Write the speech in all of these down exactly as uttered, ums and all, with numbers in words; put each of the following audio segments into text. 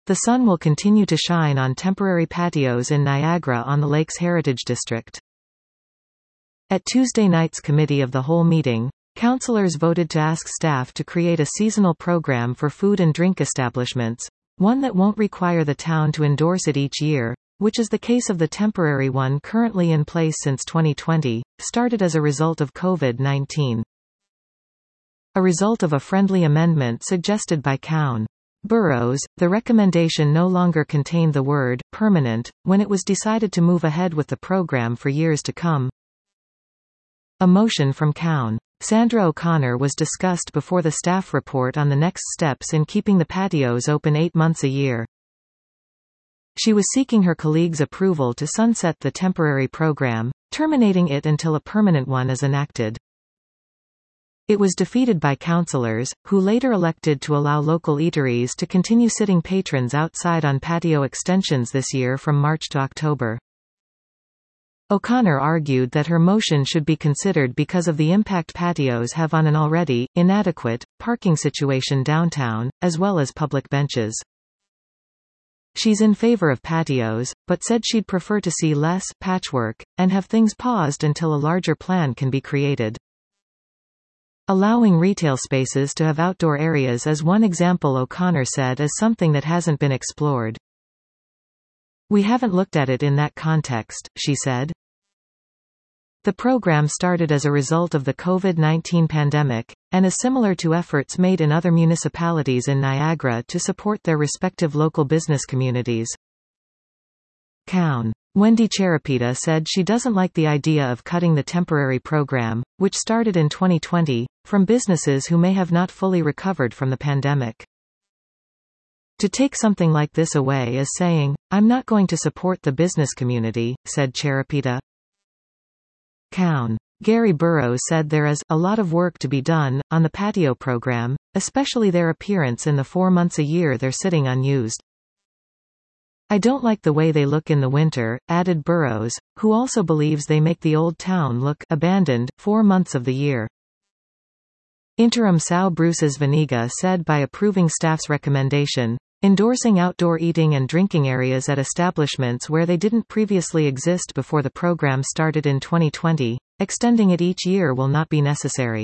The sun will continue to shine on temporary patios in Niagara on the Lakes Heritage District. At Tuesday night's Committee of the Whole meeting, councillors voted to ask staff to create a seasonal program for food and drink establishments, one that won't require the town to endorse it each year, which is the case of the temporary one currently in place since twenty twenty, started as a result of COVID nineteen. A result of a friendly amendment suggested by Councillor Burrows, the recommendation no longer contained the word permanent when it was decided to move ahead with the program for years to come. A motion from Councillor Sandra O'Connor was discussed before the staff report on the next steps in keeping the patios open eight months a year. She was seeking her colleagues' approval to sunset the temporary program, terminating it until a permanent one is enacted. It was defeated by councillors, who later elected to allow local eateries to continue sitting patrons outside on patio extensions this year from March to October. O'Connor argued that her motion should be considered because of the impact patios have on an already inadequate parking situation downtown, as well as public benches. She's in favor of patios, but said she'd prefer to see less patchwork, and have things paused until a larger plan can be created. Allowing retail spaces to have outdoor areas is one example, O'Connor said, as something that hasn't been explored. We haven't looked at it in that context, she said. The program started as a result of the COVID nineteen pandemic, and is similar to efforts made in other municipalities in Niagara to support their respective local business communities. Councillor Wendy Cherapita said she doesn't like the idea of cutting the temporary program, which started in twenty twenty, from businesses who may have not fully recovered from the pandemic. To take something like this away is saying, "I'm not going to support the business community," said Cherapita. Councillor Gary Burrows said there is a lot of work to be done on the patio program, especially their appearance in the four months a year they're sitting unused. I don't like the way they look in the winter, added Burrows, who also believes they make the old town look abandoned four months of the year. Interim São Bruces Vaniga said by approving staff's recommendation, endorsing outdoor eating and drinking areas at establishments where they didn't previously exist before the program started in twenty twenty, extending it each year will not be necessary.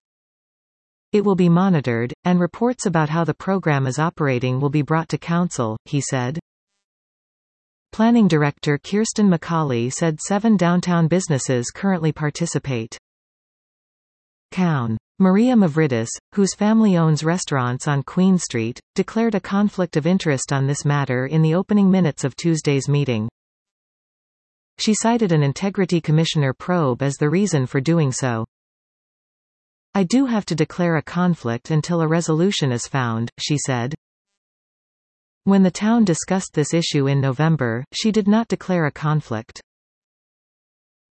It will be monitored, and reports about how the program is operating will be brought to council, he said. Planning Director Kirsten McCauley said seven downtown businesses currently participate. Councillor Maria Mavridis, whose family owns restaurants on Queen Street, declared a conflict of interest on this matter in the opening minutes of Tuesday's meeting. She cited an Integrity Commissioner probe as the reason for doing so. I do have to declare a conflict until a resolution is found, she said. When the town discussed this issue in November, she did not declare a conflict.